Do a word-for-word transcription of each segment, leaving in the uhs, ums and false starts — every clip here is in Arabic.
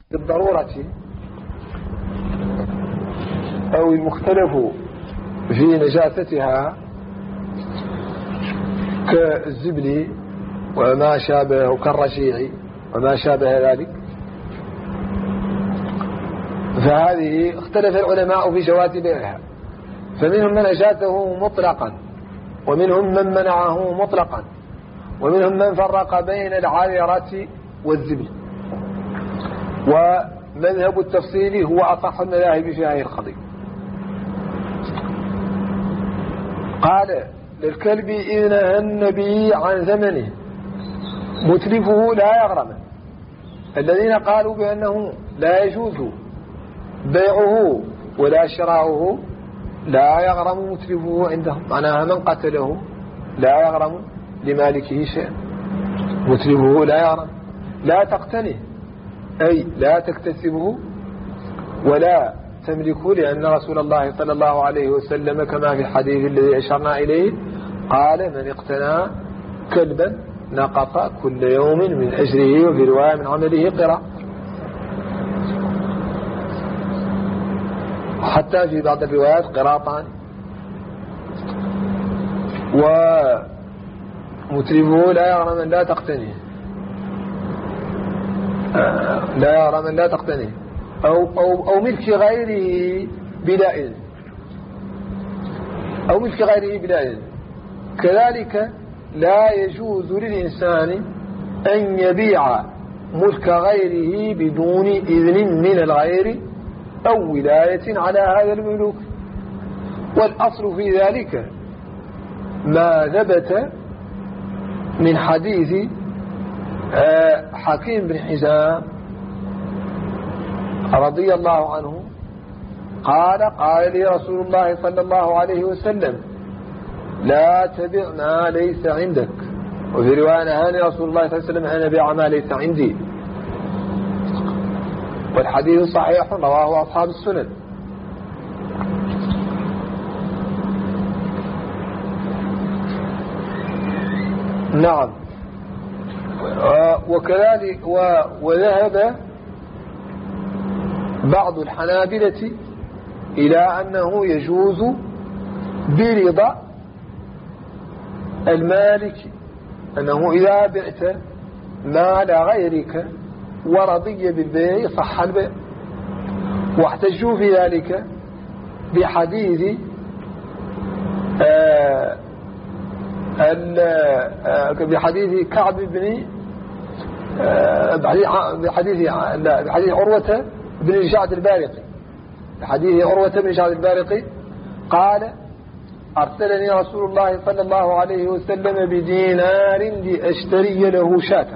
بالضرورة أو المختلف في نجاستها كالزبل وما شابه كالرشيع وما شابه ذلك، فهذه اختلف العلماء في جواز بيعها، فمنهم من أجازه مطلقا ومنهم من منعه مطلقا ومنهم من فرق بين العاررة والزبل، ومذهب التفصيل هو أصح المذاهب في هذه القضية. قال للكلب إذ نهى النبي عن ثمنه متلفه لا يغرم. الذين قالوا بأنه لا يجوز بيعه ولا شراؤه لا يغرم متلفه عندهم، معناها من قتله لا يغرم لمالكه شيئا، متلفه لا يغرم. لا تقتنه أي لا تكتسبه ولا تملكه، لأن رسول الله صلى الله عليه وسلم كما في الحديث الذي أشرنا إليه قال من اقتنى كلبا نقص كل يوم من أجره، وفي رواية من عمله قرأ. حتى في بعض الروايات قراطان. ومتلفه لا يغرم من لا تقتنيه، لا يغرم من لا تقتنيه أو, أو, أو ملك غيره بلا إذن، أو ملك غيره بلا إذن. كذلك لا يجوز للإنسان أن يبيع ملك غيره بدون إذن من الغير أو ولاية على هذا الملوك. والأصل في ذلك ما ثبت من حديث حكيم بن حزام رضي الله عنه قال قال لي رسول الله صلى الله عليه وسلم لا تبع ما ليس عندك، وفي رواية نهاني رسول الله صلى الله عليه وسلم أن أبيع ما ليس عندي. والحديث صحيح رواه أصحاب السنن. نعم. وكذلك وذهب بعض الحنابلة إلى أنه يجوز برضا المالك، أنه إذا بعت مال غيرك ورضي بالبيع صح البيع. واحتجوا في ذلك بحديث آه بحديث كعب بن آه بحديث لا بحديث عروة بن الجعد البارقي، بحديث عروة بن الجعد البارقي قال أرسلني رسول الله صلى الله عليه وسلم بدينار لأشتري له شاة،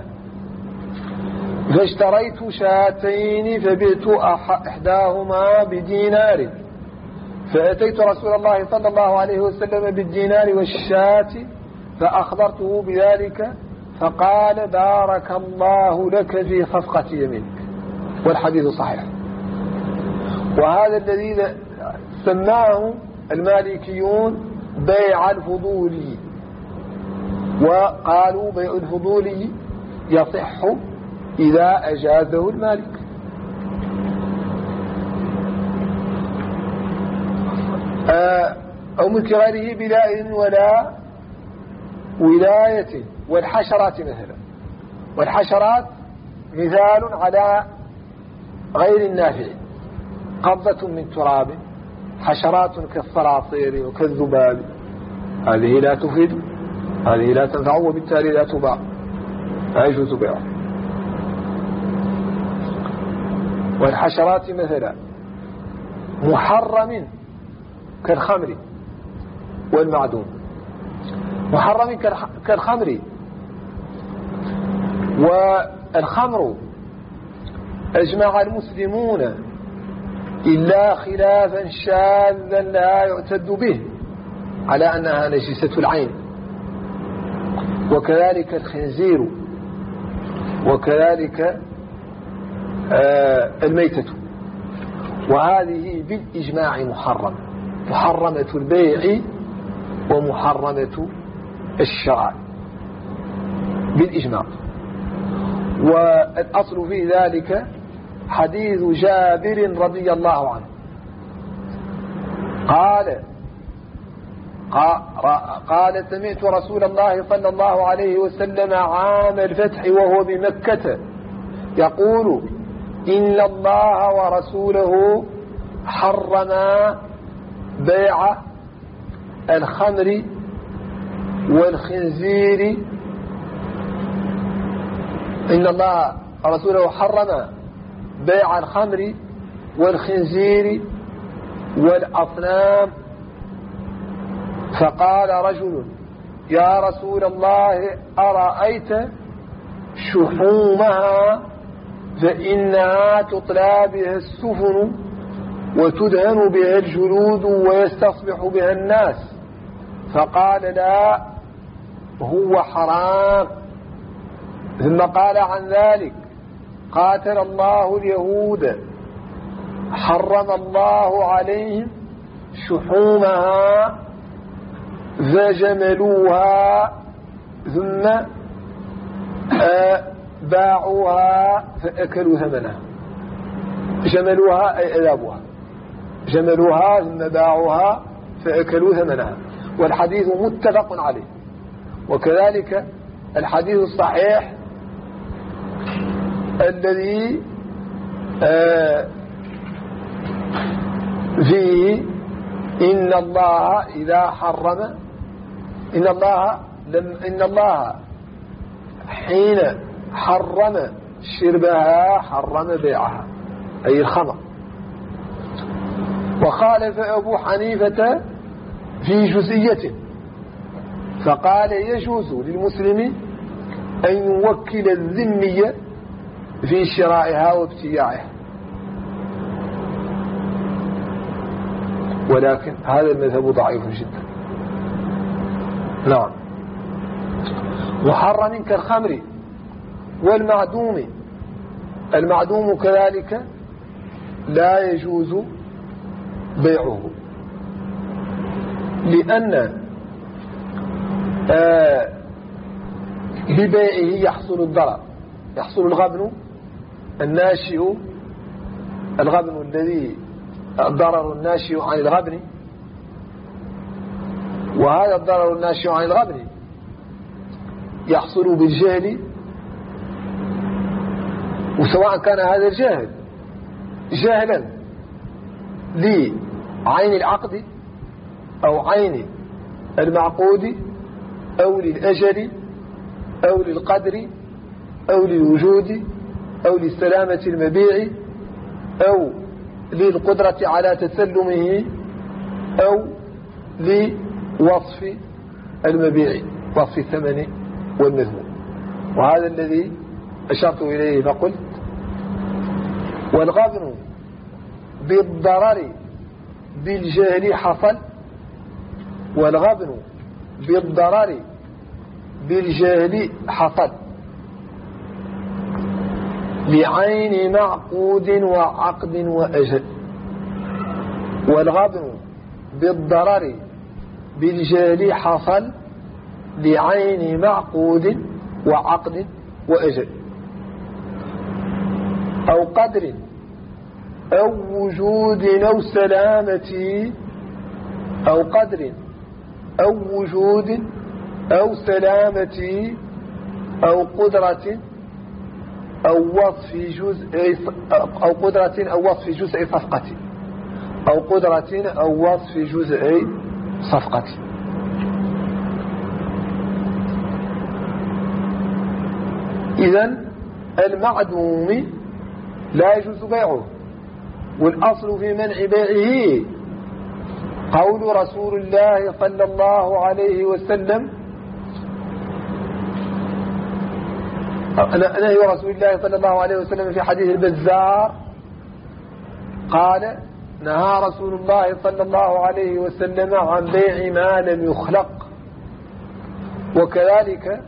فاشتريت شاتين فبعت إحداهما بدينار، فأتيت رسول الله صلى الله عليه وسلم بالدينار والشاة فأخبرته بذلك فقال بارك الله لك في صفقة يمينك. والحديث صحيح. وهذا الذي سماه المالكيون بيع الفضولي، وقالوا بيع الفضولي يصح إذا أجازه المالك. أو ملك غيره بلا إذن ولا ولاية. والحشرات مثلا، والحشرات مثال على غير النافع، قبضة من تراب، حشرات كالصراصير وكالذباب، هذه لا تفيد، هذه لا تنفع وبالتالي لا تباع، لا يجوز بيعها. والحشرات مثلا محرم كالخمر والمعدوم، محرم كالخمر. والخمر أجمع المسلمون إلا خلافا شاذا لا يعتد به على أنها نجسة العين، وكذلك الخنزير، وكذلك آه الميتة، وهذه بالإجماع محرم، محرمة البيع ومحرمة الشراء بالإجماع. والأصل في ذلك حديث جابر رضي الله عنه قال قال سمعت رسول الله صلى الله عليه وسلم عام الفتح وهو بمكة يقول إن الله ورسوله حرما بيع الخمر والخنزير إن الله ورسوله حرم بيع الخمر والخنزير والأصنام. فقال رجل يا رسول الله أرأيت شحومها فإنها تطلى بها السفن وتدهن بها الجلود ويستصبح بها الناس. فقال لا هو حرام. ثم قال عن ذلك قاتل الله اليهود حرم الله عليهم شحومها فجملوها ثم باعوها فأكلوا ثمنها. جملوها أي أذابوها، جملوها ثم باعوها فأكلوا ثمنها. والحديث متفق عليه. وكذلك الحديث الصحيح الذي فيه إن الله إذا حرم إن الله لم إن الله حين حرم شربها حرم بيعها أي الخمر. وخالف أبو حنيفة في جزئية فقال يجوز للمسلم أن يوكل الذمية في شرائها وابتياعها، ولكن هذا المذهب ضعيف جدا. نعم. محرم كالخمر والمعدوم. المعدوم كذلك لا يجوز بيعه لأن آه ببيعه يحصل الضرر، يحصل الغبن الناشئ، الغبن الذي الضرر الناشئ عن الغبن. وهذا الضرر الناشئ عن الغبن يحصل بالجهل، وسواء كان هذا الجهل جهلا لعين العقد أو عين المعقود أو للأجل أو للقدر أو للوجود أو لسلامة المبيع أو للقدرة على تسلمه أو لوصف المبيع، وصف الثمن والمذموم. وهذا الذي أشرت إليه فقلت والغبن بالضرر بالجهل حصل، والغبن بالضرر بالجهل حصل لعين معقود وعقد وأجل. والغبن بالضرر بالجهل حصل لعين معقود وعقد وأجل أو قدر أو وجود أو سلامة أو قدر أو وجود أو سلامة أو قدرة أو وصف جزء أو قدرة أو وصف جزء صفقة أو قدرة أو وصف جزء صفقة. إذن المعدوم لا يجوز بيعه، والأصل في منع بيعه قول رسول الله صلى الله عليه وسلم نهي رسول الله صلى الله عليه وسلم في حديث البزار قال نهى رسول الله صلى الله عليه وسلم عن بيع ما لم يخلق. وكذلك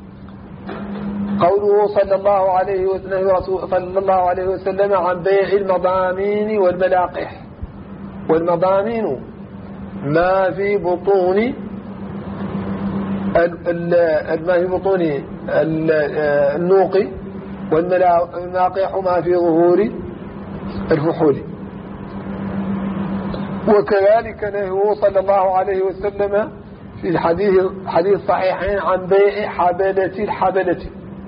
قوله صلى الله عليه وسلم رسول صلى الله عليه وسلم عن بيع المضامين والملاقح. والمضامين ما في بطون ما في بطون النوق، والملاقح ما في ظهور الفحول. وكذلك نهيه صلى الله عليه وسلم في الحديث حديث صحيحين عن بيع حبلة الحبلة.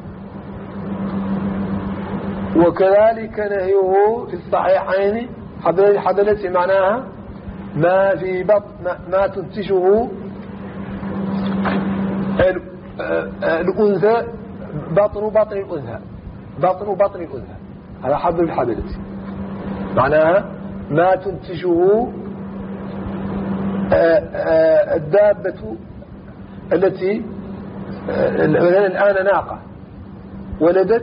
وكذلك نهيه في الصحيحين حبلة الحبلة معناها ما في بطن ما تنتجه الأنثى بطن بطن الأنثى بطن بطن الأنثى هذا حبل الحبلة معناها ما تنتجه الدابة التي مثلا الآن ناقة ولدت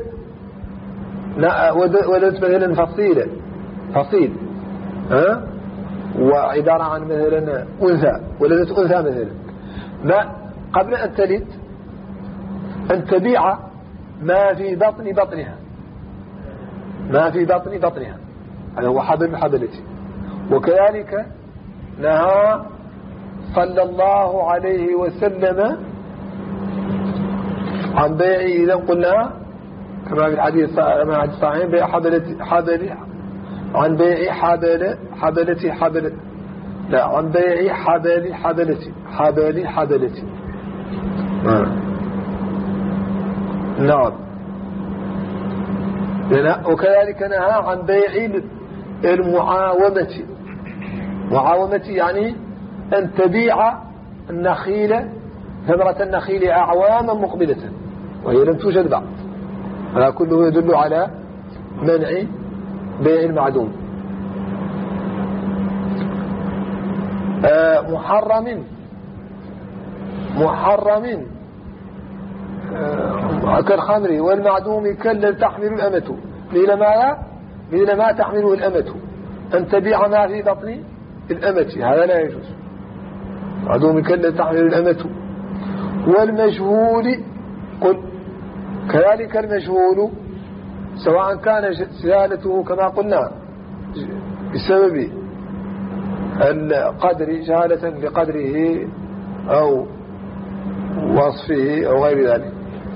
ولدت مثلا فصيلة فصيل ها وعبارة عن مثلا أنثى ولدت أنثى مثلا ما قبل أن تلد أن تبيع ما في بطن بطنها ما في بطن بطنها هذا هو حبل الحبلة. وكذلك نهى صلى الله عليه وسلم عن بيع إذا قلنا كما في الحديث الصحيح بيع حبلة حبلة عن بيع حبلة حبلة حبلة لا عن بيع حبل حبلة حبل حبلة نعم. وكذلك نهى عن بيع المعاومة. معاومة يعني أن تبيع النخيل ثمرة النخيل أعواما مقبلة وهي لم توجد بعد. هذا كله يدل على منع بيع المعدوم. آه محرم محرم آه كالخمر والمعدوم كلا تحمل الأمة مثل ما مثل ما تحمله الأمة أن تبيع ما في بطن الأمة هذا لا يجوز. معدوم كلا تحمل الأمة. والمجهول قل كذلك المجهول سواء كان جهالته كما قلنا بسبب القدر جهالة لقدره أو وصفه أو غير ذلك.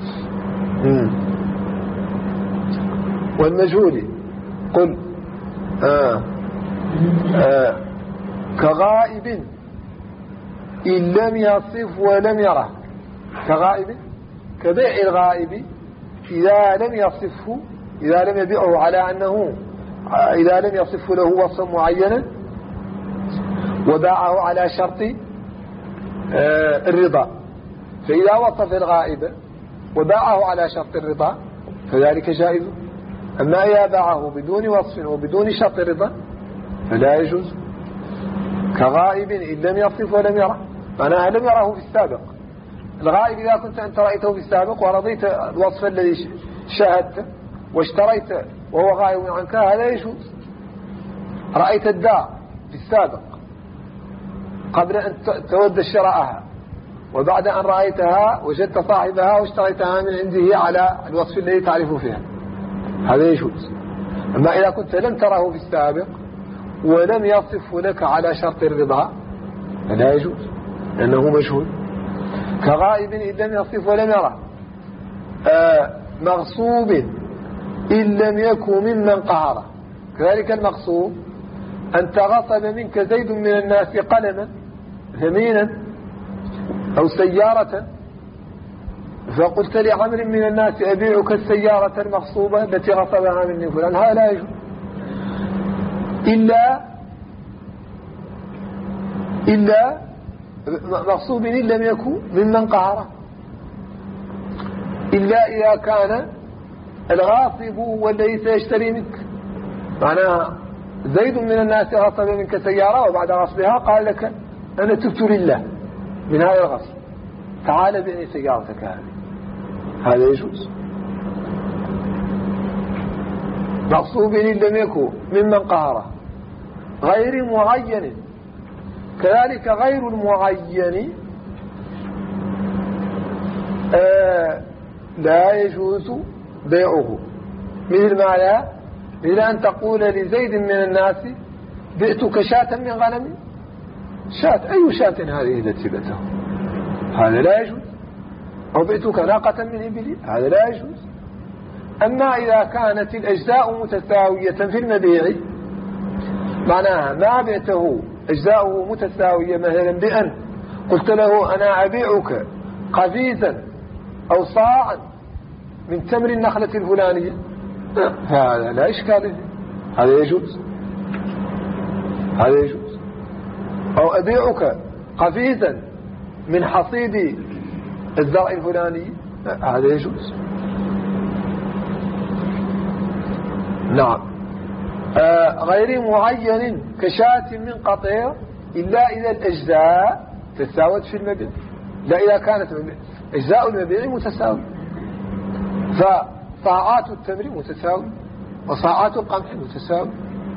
والمجهول قل آه آه كغائب إن لم يصف ولم يره. كغائب كبيع الغائب إذا لم يصفه إذا لم يبيعه على أنه إذا لم يصف له وصفا معينا وباعه على شرط آه الرضا فإذا وصف الغائب وباعه على شرط الرضا فذلك جائز. أما إذا باعه بدون وصف وبدون شرط الرضا فلا يجوز. كغائب إن لم يصف ولم يره معناها لم يره في السابق. الغائب إذا كنت أنت رأيته في السابق ورضيت الوصف الذي شاهدته واشتريت وهو غائب عنك هذا يجوز. رأيت الدار في السابق قبل أن تود شراءها وبعد أن رأيتها وجدت صاحبها واشتريتها من عنده على الوصف الذي تعرف فيها هذا يجوز. أما إذا كنت لم تره في السابق ولم يصف لك على شرط الرضا فلا يجوز لأنه مجهول. كغائب إن لم يصف ولم يره. آه مغصوب إن لم يكن ممن قهره. كذلك المغصوب أنت غصب منك زيد من الناس قلما ثمينا أو سيارة فقلت لعمر من الناس أبيعك السيارة المغصوبة التي غصبها مني فلان هذا لا يجوز إلا إلا مغصوب إن لم يكن ممن قهره إلا إذا كان الغاصب هو الذي سيشتري منك. معناها زيد من الناس غصب منك سيارة وبعد غصبها قال لك أنا تبت لله من هذا الغصب تعال بعني سيارتك هذه هذا يجوز. مغصوب إن لم يكن ممن قهره. غير معين كذلك غير المعين آه لا يجوز بيعه. مثل ما لا مثل أن تقول لزيد من الناس بئتك شاة من غنم. شاة أي شاة هذه التي بته هذا لا يجوز. أو بئتك ناقة من إبلي هذا لا يجوز. أما إذا كانت الأجزاء متساوية في المبيع، معناها ما بعته أجزاؤه متساوية، مثلا بأن قلت له أنا أبيعك قفيزا أو صاعا من تمر النخلة الفلانية، هذا لا إشكال فيه، هذا يجوز، هذا يجوز. أو أبيعك قفيزا من حصيد الزرع الفلاني، هذا يجوز. نعم. آه غير معين كشاة من قطيع إلا إذا الأجزاء تساوت في المبيع، لا إذا كانت أجزاء المبيع متساوية، فصاعات التمر متساوية وصاعات القمح متساوية.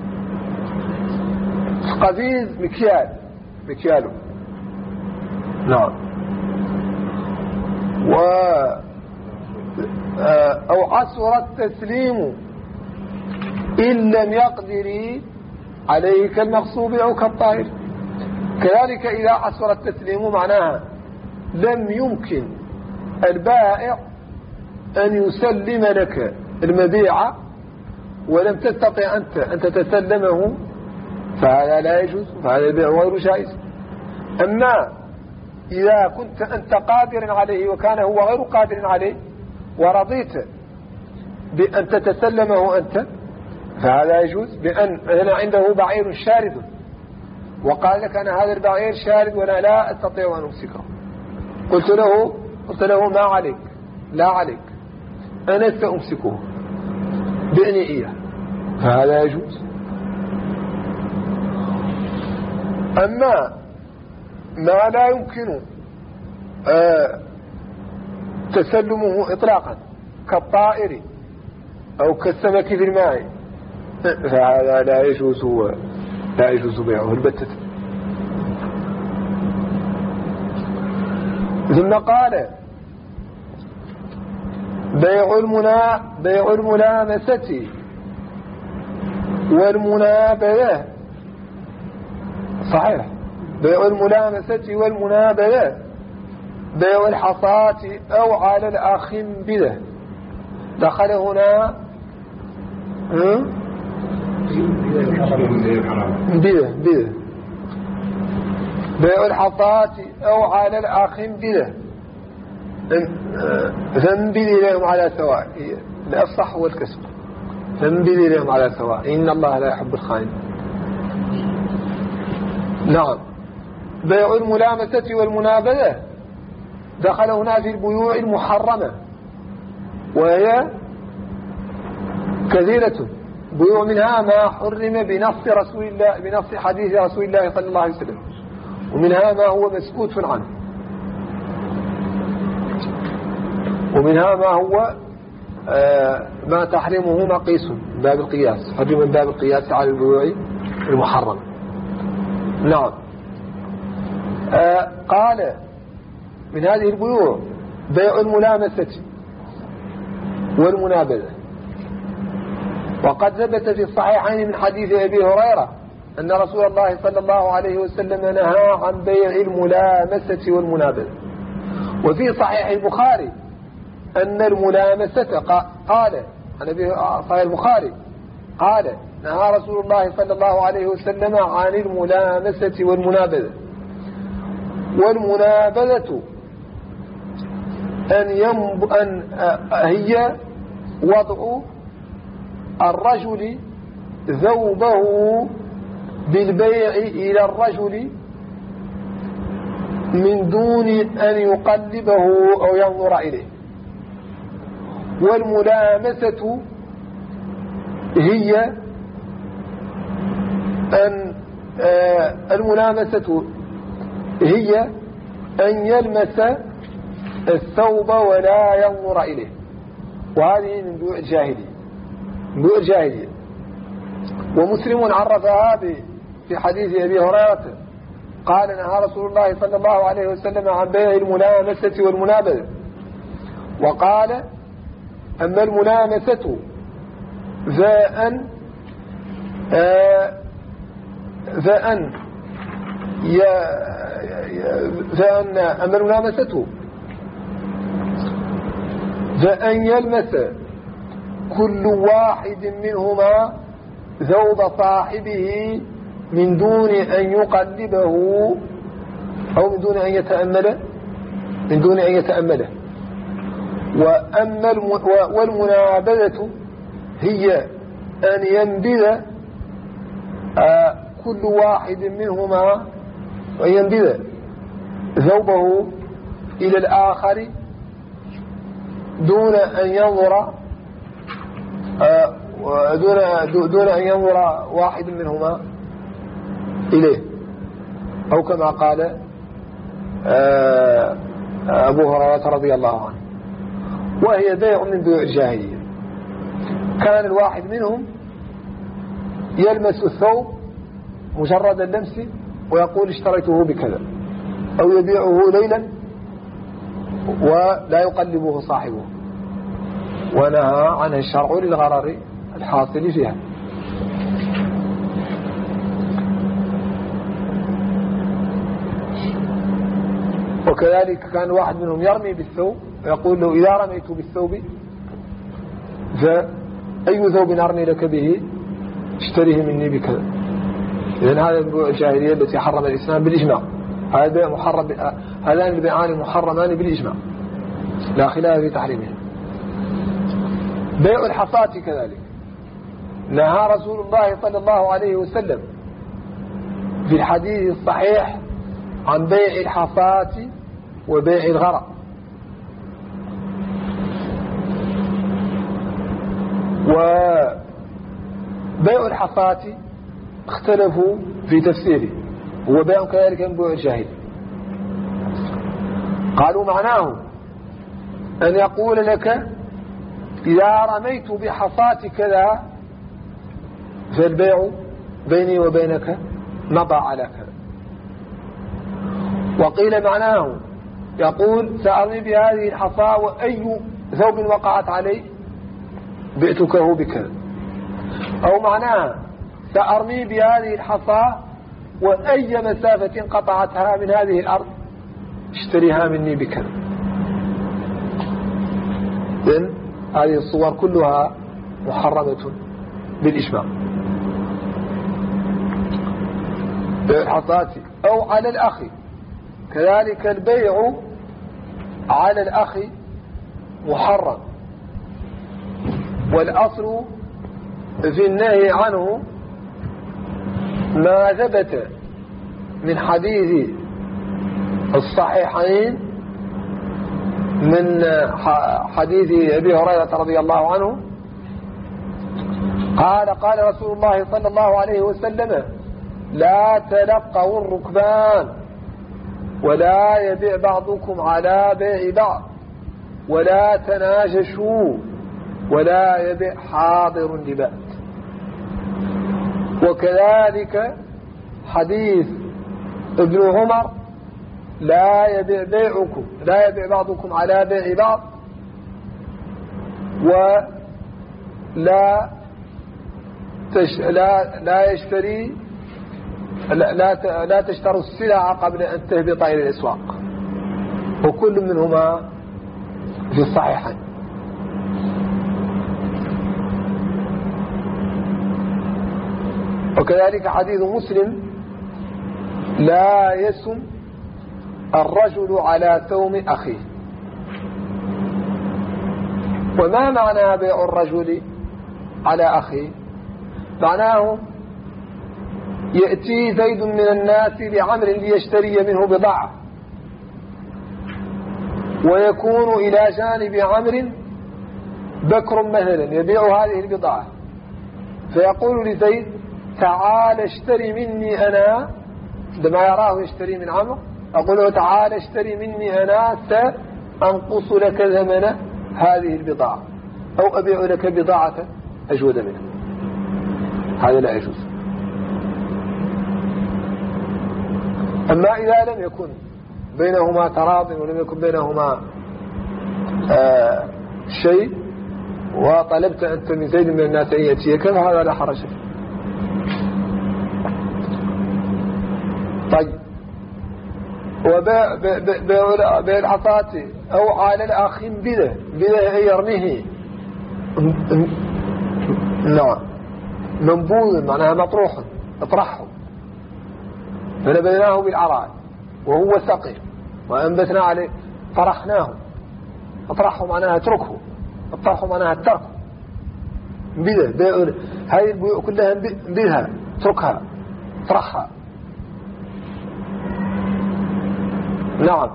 قفيز مكيال مكياله. نعم. و أو عسر التسليم إن لم يقدر عليه كالمغصوب أو كالطائر. كذلك إذا عسر التسليم معناها لم يمكن البائع أن يسلم لك المبيع ولم تستطع أنت أن تتسلمه، فهذا لا يجوز، فهذا البيع غير جائز. أما إذا كنت أنت قادر عليه وكان هو غير قادر عليه ورضيت بأن تتسلمه أنت، فهذا يجوز. بأن هنا عنده بعير شارد وقال لك أنا هذا البعير شارد وأنا لا أستطيع أن أمسكه، قلت له قلت له ما عليك، لا عليك، أنا سأمسكه بإني إياه، فهذا يجوز. أما ما لا يمكن آه تسلمه إطلاقا كالطائر أو كالسمك في الماء، فهذا لا يجوز لا يجوز بيعه البتة. ثم قال بيع المنا بيع الملامسة والمنابذة، صحيح، بيع الملامسة والمنابذة، بيع الحصاة أو على الأخنبذة. دخل هنا بذة بذة بيع الحصاة أو على الأخنبذة، فانبذ لهم على سواء، الأفصح هو الكسب، فانبذ لهم على سواء إن الله لا يحب الخائن. نعم. بيع الملامسة والمنابذة دخل هنا في البيوع المحرمة، وهي كثيرة، بيوع منها ما حرم بنص رسول الله بنص حديث رسول الله صلى الله عليه وسلم، ومنها ما هو مسكوت عنه، ومنها ما هو آه ما تحرمه مقيس من باب القياس، حرم من باب القياس على البيوع المحرمة. نعم. آه قال من هذه البيوع بيع الملامسة والمنابذة. وقد ثبت في الصحيحين من حديث أبي هريرة أن رسول الله صلى الله عليه وسلم نهى عن بيع الملامسة والمنابذة. وفي صحيح البخاري أن الملامسة قال عن أبي صحيح البخاري قال نهى رسول الله صلى الله عليه وسلم عن الملامسة والمنابذة. والمنابذة أن, ينب... أن هي وضع الرجل ذوبه بالبيع إلى الرجل من دون أن يقلبه أو ينظر إليه. والملامسة هي أن آه الملامسة هي أن يلمس الثوب ولا ينظر إليه، وهذه من بيوع الجاهلية، بيوع الجاهلية. ومسلم عرفها في حديث أبي هريرة قال نهى رسول الله صلى الله عليه وسلم عن بيع الملامسة والمنابذة. وقال أما الملامسة فأن آه فأن فأن أما الملامسة فأن يلمس كل واحد منهما ثوب صاحبه من دون أن يقلبه أو من دون أن يتأمله من دون أن يتأمله وأما والمنابذة هي أن ينبذ كل واحد منهما وينبذ ثوبه إلى الآخر دون أن ينظر دون دون أن ينظر واحد منهما إليه، أو كما قال أبو هريرة رضي الله عنه، وهي بيع من بيوع الجاهلية. كان الواحد منهم يلمس الثوب مجرد اللمس ويقول اشتريته بكذا، أو يبيعه ليلا ولا يقلبه صاحبه، ونهى عنه الشرع للغرر الحاصل فيها. وكذلك كان واحد منهم يرمي بالثوب ويقول له إذا رميت بالثوب فأي ثوب أرمي لك به اشتريه مني بكذا. إذن هذا البيوع الجاهلية التي حرم الإسلام بالإجماع. هذا البيع محرم، هذان البيعان محرمان بالإجماع لا خلاف في تحريمهم. بيع الحصاة كذلك نهى رسول الله صلى الله عليه وسلم في الحديث الصحيح عن بيع الحصاة وبيع الغرق. وبيع الحصاة اختلفوا في تفسيره، هو بيع كذلك من بيع الجاهل. قالوا معناه أن يقول لك إذا رميت بحصاة كذا فالبيع بيني وبينك مضى على كذا. وقيل معناه يقول سأرمي بهذه الحصاة وأي ثوب وقعت عليه بئتكه بكذا، أو معناه سأرمي بهذه الحصاة وأي مسافة قطعتها من هذه الأرض اشتريها مني بكذا. إذن هذه الصور كلها محرمة بالإجماع. بيع الحصاة أو على الأخ كذلك البيع على الأخ محرم، والأصل في النهي عنه ما ثبت من حديث الصحيحين من حديث أبي هريرة رضي الله عنه قال قال رسول الله صلى الله عليه وسلم لا تلقوا الركبان ولا يبيع بعضكم على بيع بعض ولا تناجشوا ولا يبيع حاضر لبأس. وكذلك حديث ابن عمر لا يبيع بيعكم لا يبيع بعضكم على بيع بعض ولا تش لا لا يشتري لا لا, لا تشتروا السلع قبل أن تهبط إلى الأسواق، وكل منهما في الصحيحين. وكذلك حديث مسلم لا يسم الرجل على ثوم أخيه. وما معنى بيع الرجل على أخيه؟ معناه يأتي زيد من الناس لعمر ليشتري منه بضاعة، ويكون إلى جانب عمر بكر مثلا يبيع هذه البضاعة، فيقول لزيد تعال اشتري مني أنا، عندما يراه يشتري من عمر أقول له تعال اشتري مني أنا سأنقص لك ثمن هذه البضاعة، أو أبيع لك بضاعة أجود منها. هذا لا يجوز. أما إذا لم يكن بينهما تراض ولم يكن بينهما آه شيء وطلبت أنت من زيد من الناس أن يأتيك فهذا لا حرج فيه. طيب، وبيع العصاة أو على الأخ بذه بذه يرميه نعم منبوذ معناها مطروح اطرحه، فنبذناه بالعراء وهو سقيم وأنبتنا عليه طرحناه. اطرحه معناها اتركه، الطرح معناها الترك. بذا هذه البيوع كلها بها اتركها اطرحها. نعم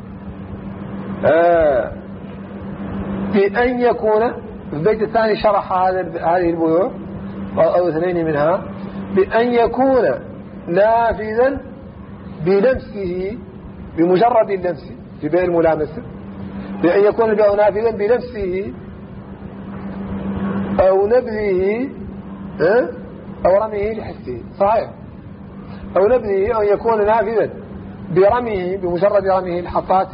آه. بأن يكون في البيت الثاني شرح هذه البيوع أو اثنين منها، بأن يكون نافذا بلمسه بمجرد اللمس في بيع الملامسة، بأن يكون البيع نافذا بلمسه أو نبذه أو رميه لحسه. صحيح. أو نبذه أو يكون نافذا برميه بمجرد رميه الحصات.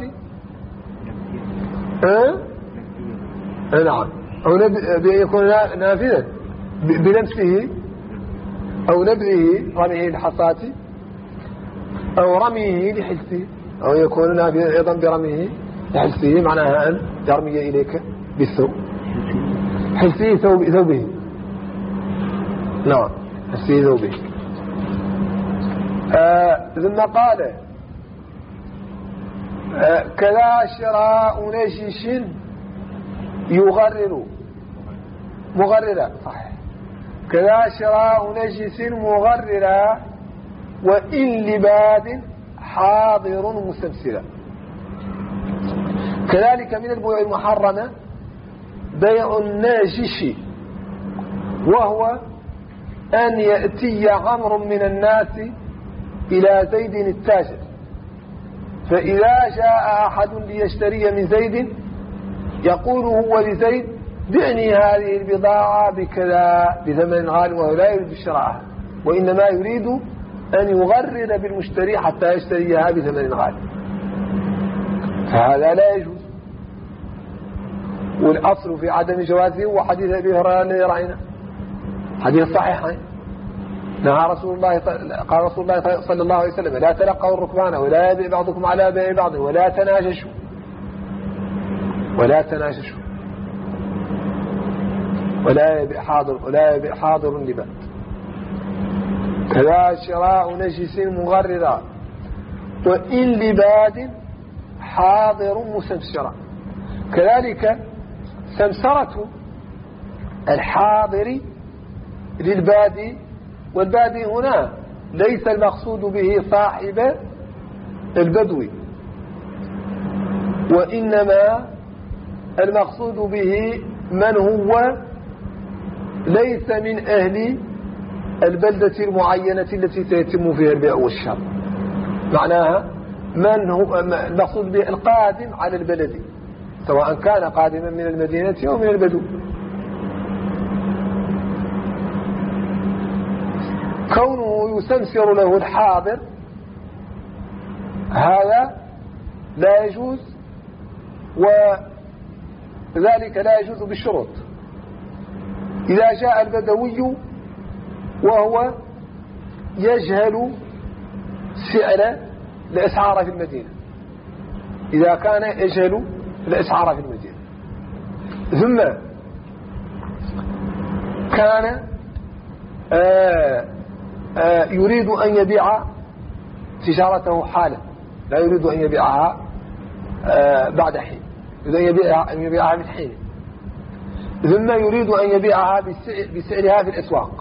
أه؟ نعم. أو بأن يكون نافذا بلمسه أو نبذه رميه الحصات أو رميه لحسه، أو يكون نافذا أيضا برميه لحسه معناها أن يرمي إليك بالثوب حسه ثوب ثوبه. نعم حسه ثوبه. آه ثم قال آه كذا شراء نجش يغرر مغررا. صحيح. كذا شراء نجس مغررا وإن لباد حاضر مستمسلا. كذلك من البيوع المحرمة بيع الناجش، وهو أن يأتي عمر من الناس إلى زيد التاجر، فإذا جاء أحد ليشتري من زيد يقول هو لزيد بعني هذه البضاعة بكذا بثمن غال، وهو لا يريد شراءها وإنما يريد أن يغرر بالمشتري حتى يشتريها بثمن غال، فهذا لا يجوز. والأصل في عدم جوازه هو حديث أبي هريرة الذي رأينا حديث صحيح. نهى رسول الله قال رسول الله صلى الله عليه وسلم لا تلقوا الركبان ولا يبيع بعضكم على بيع بعض ولا تناجشوا ولا تناجشوا ولا يبيع حاضر ولا يبيع حاضر لباد. كذا شراء نجس مغررا وإن لباد حاضر مسمسرا. كذلك سمسرة الحاضر للبادي، والبادي هنا ليس المقصود به صاحب البدو، وإنما المقصود به من هو ليس من أهل البلدة المعينة التي سيتم فيها البيع والشراء. معناها من هو المقصود به القادم على البلد، سواء كان قادما من المدينة أو من البدو. كونه يسمسر له الحاضر هذا لا يجوز، وذلك لا يجوز بالشروط. إذا جاء البدوي وهو يجهل سعر الأسعار في المدينة، إذا كان يجهل الأسعار في المدينة ثم كان آآ آآ يريد أن يبيع تجارته حالا، لا يريد أن يبيعها بعد حين، يريد أن يبيعها, أن يبيعها من حين، ثم يريد أن يبيعها بسعرها في الأسواق،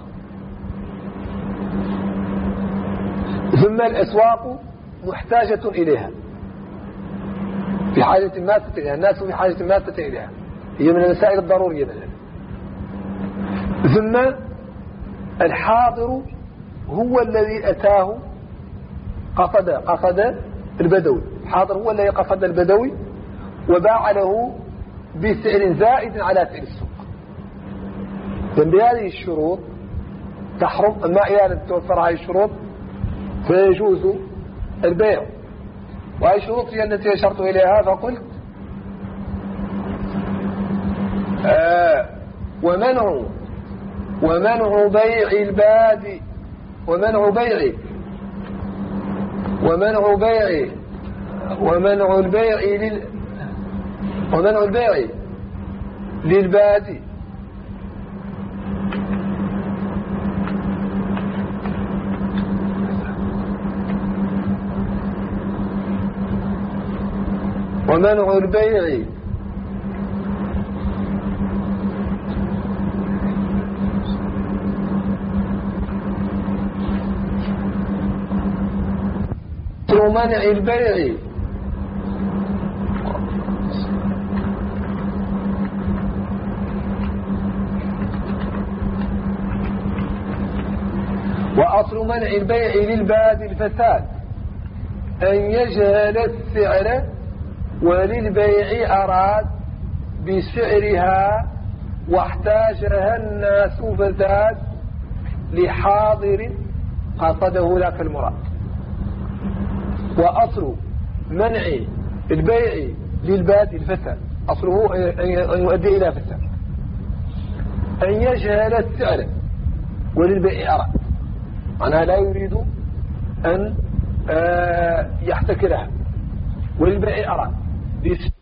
ثم الأسواق محتاجة إليها بحاجة ماسة إليها، الناس بحاجة ماسة إليها، هي من المسائل الضرورية مثلا. ثم الحاضر هو الذي أتاه قصد قصد البدوي، الحاضر هو الذي قصد البدوي وباع له بسعر زائد على سعر السوق. بهذه الشروط تحرم، أما إذا توفر هذه الشروط فيجوز البيع. وهي الشروط هي التي أشرت إليها فقلت آه ومنع ومنع بيع البادي ومنع بيع ومنع بيع ومنع البيع لل ومنع البيع للبادي ومنع البيع منع البيع وأصل منع البيع للباد الفساد أن يجهل السعر وللبيع أراد بسعرها واحتاجها الناس فزاد لحاضر قصده ذاك المراد. وأصل منع البيع للباد الفساد أصله أن يؤدي إلى فساد أن يجهل السعر وللبيع أراد، معناها لا يريد أن يحتكرها وللبيع أراد